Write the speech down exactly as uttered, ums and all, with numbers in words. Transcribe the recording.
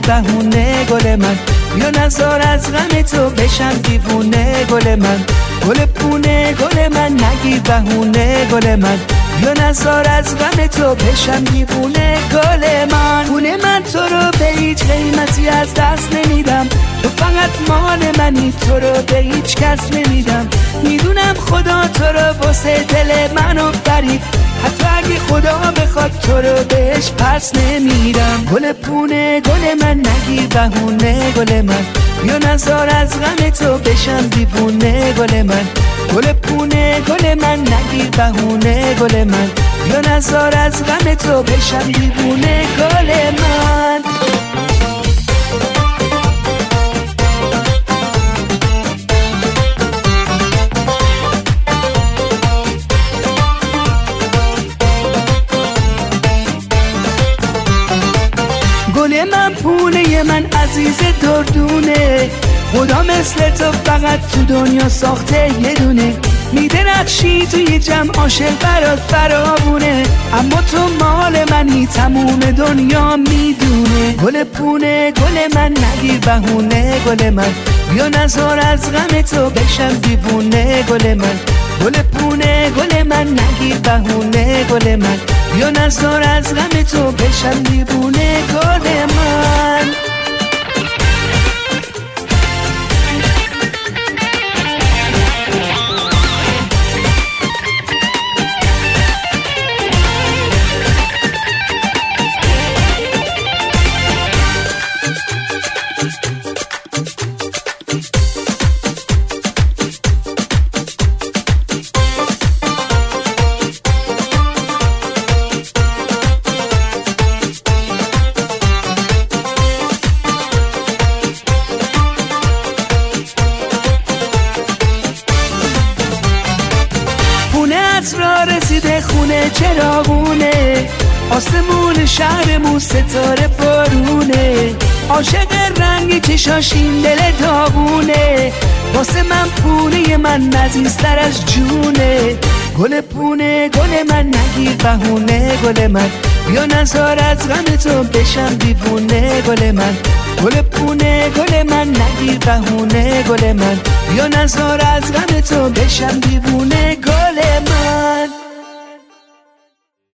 بهونه گل من، بیا نزار از غم تو بشم دیوونه گل من. گل پونه گل من نگیر بهونه گل من، بیا نزار از غم تو بشم دیوونه گل من. پونه من تو رو به هیچ قیمتی از دست نمیدم، تو فقط مال منی، تو رو به هیچ کس نمیدم. میدونم خدا تو رو واسه دل منو فرید، حتی اگه خدا بخواد تو رو بهش پس نمیدم. گل پونه گل من نگیر بهونه گل من، بیا نزار از غم تو بشم دیوونه گل من. گل پونه گل من نگیر بهونه گل من، بیا نزار از غم تو بشم دیوونه گل من. گل من پونه من عزیز دردونه، خدا مثل تو فقط تو دنیا ساخته یه دونه. میدرخشی توی جمع عاشق برات فراوونه، اما تو مال منی تموم دنیا میدونه. گل پونه گل من نگیر بهونه گل من، بیا نزار از غم تو بشم دیوونه گل من. گل پونه گل من نگیر بهونه گل من، بیا نزار از غم تو بشم دیوونه گل من. را رسیده خونه چراغونه، آسمون شهرمون ستاره بارونه. عاشق رنگ چشاشین دل داغونه، واسه من پونه من عزیزتر از جونه. گل پونه گل من نگیر بهونه گل من، بیا نزار از غم تو بشم دیوونه گل من. گل پونه گل من نگیر بهونه گل من، بیا نزار از غم تو بشم دیوونه گل من.